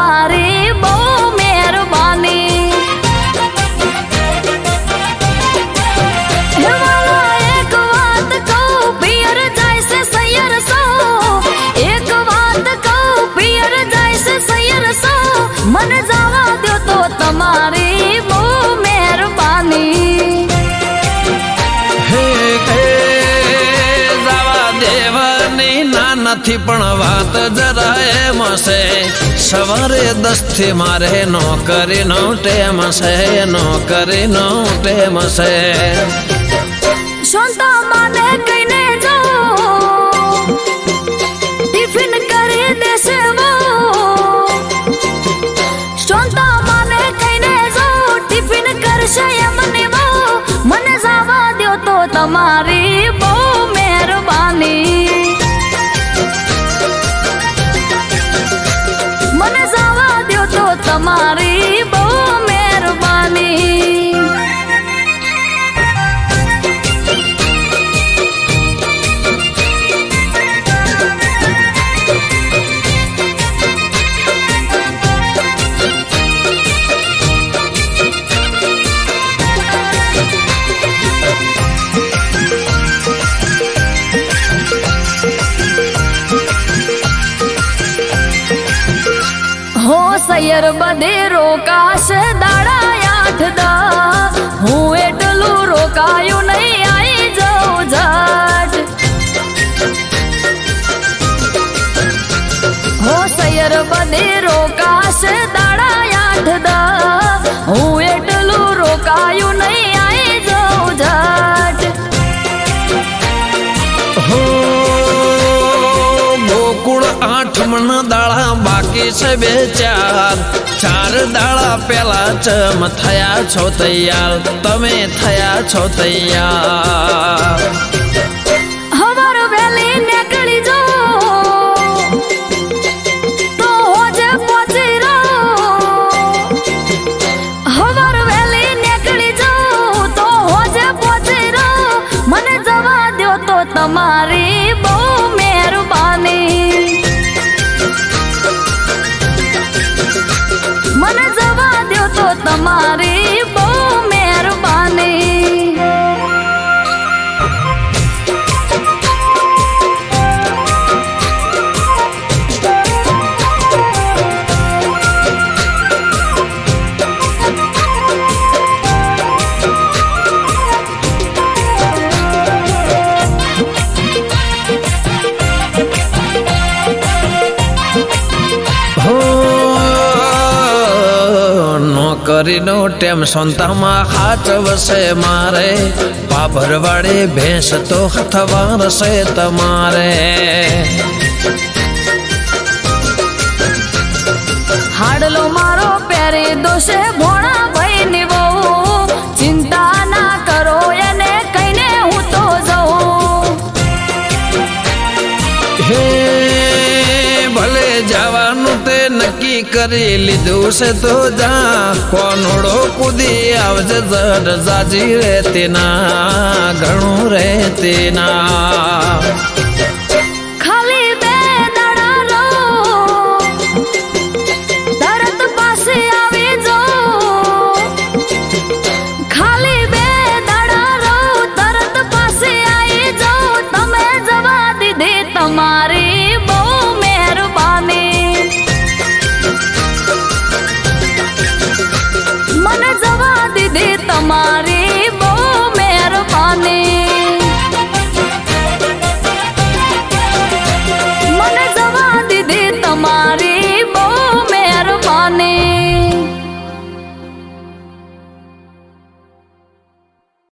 तमारी बहु मेहरबानी। एक बात कहूं पियर जैसे सैयर सो, एक बात कहूं पियर जैसे सैयर सो, मन जावा दो तो तमारी बहु मेहरबानी। નથી પણ વાત જરા એમ છે, સવારે 10 થી મારે નોકરીનો ટેમ છે, નોકરીનો ટેમ છે। શાંતા માને કઈને જો ટિફિન કરી દેશે વો, શાંતા માને કઈને જો ટિફિન કરશે એમને વો, મને જવા દો તો તમારી બહુ મહેરબાની। मन जावा दो तो तमारी बहु मेहरबानी। हो सैयर बदे रोकाश दाड़ा 8-10, हूँ एटलू रोकायू नहीं आई जाऊ झट। हो सैयर बदे रोकाश दाड़ा 8-10, हूँ एटलू रोकायू नहीं आई जाऊ झट। हो गोकुळ 8 मन दाड़ा बाकी छे 2-4, 4 दाड़ा पेला चम थया छो तैयार, तमे थया छो तैयार। हमार वेली नेकड़ी जो तो होजे पहुंची रो, हमार वेली नेकड़ी जो तो होजे पहुंची रो, मने जवा दो तो तमारी बहु मेहरबानी। मन जवा दो तो तमारी बहु मेहरबानी। नोकरीनो टेम सोंतामां खाचवशे मारे, पाभरवाड़े भैंस तो हथवारशे तमारे। हाडलो मारो प्यारे दोषे भोणा भाई निवो, चिंता ना करो एने कईने हूँ तो जाऊं। हे भले जवानु ते नक्की करी लीधु से तो जा, कोनोड़ो कूदी आवजे जड़ जाजी रेती ना, घणू रेती ना।